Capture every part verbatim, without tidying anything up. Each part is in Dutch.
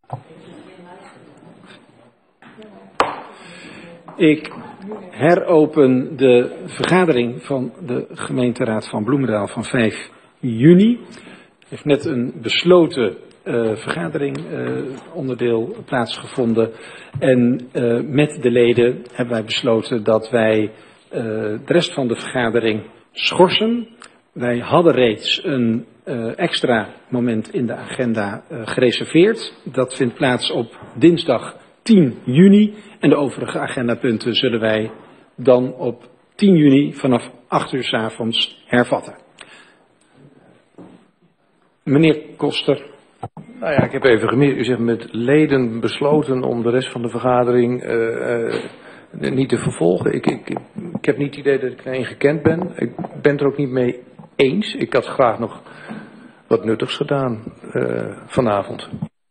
Ik heropen de vergadering van de gemeenteraad van Bloemendaal van vijf juni. Er heeft net een besloten uh, vergadering uh, onderdeel plaatsgevonden. En uh, met de leden hebben wij besloten dat wij uh, de rest van de vergadering schorsen. Wij hadden reeds een uh, extra moment in de agenda uh, gereserveerd. Dat vindt plaats op dinsdag tien juni. En de overige agendapunten zullen wij dan op tien juni vanaf acht uur 's avonds hervatten. Meneer Koster. Nou ja, ik heb even gemist. U zegt met leden besloten om de rest van de vergadering uh, uh, niet te vervolgen. Ik, ik, ik heb niet het idee dat ik er één gekend ben. Ik ben het er ook niet mee eens. Ik had graag nog wat nuttigs gedaan uh, vanavond.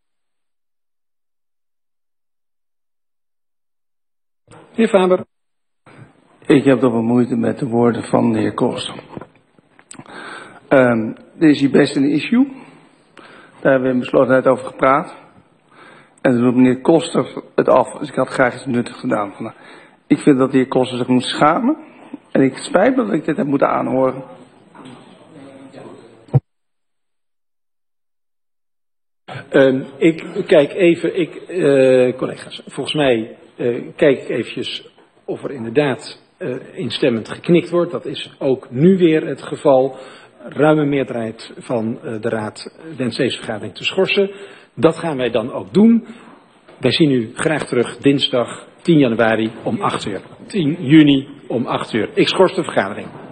Heer Faber. Ik heb toch wel moeite met de woorden van de heer Koster. Um, dit is hier best een issue. Daar hebben we in beslotenheid over gepraat. En toen doet meneer Koster het af. Dus ik had graag iets nuttigs gedaan vandaag. Ik vind dat de heer Koster zich moet schamen. En ik spijt me dat ik dit heb moeten aanhoren. Um, ik kijk even, ik, uh, collega's, volgens mij uh, kijk ik eventjes of er inderdaad uh, instemmend geknikt wordt. Dat is ook nu weer het geval. Ruime meerderheid van uh, de raad wenst deze vergadering te schorsen. Dat gaan wij dan ook doen. Wij zien u graag terug dinsdag tien januari om acht uur. tien juni om acht uur. Ik schors de vergadering.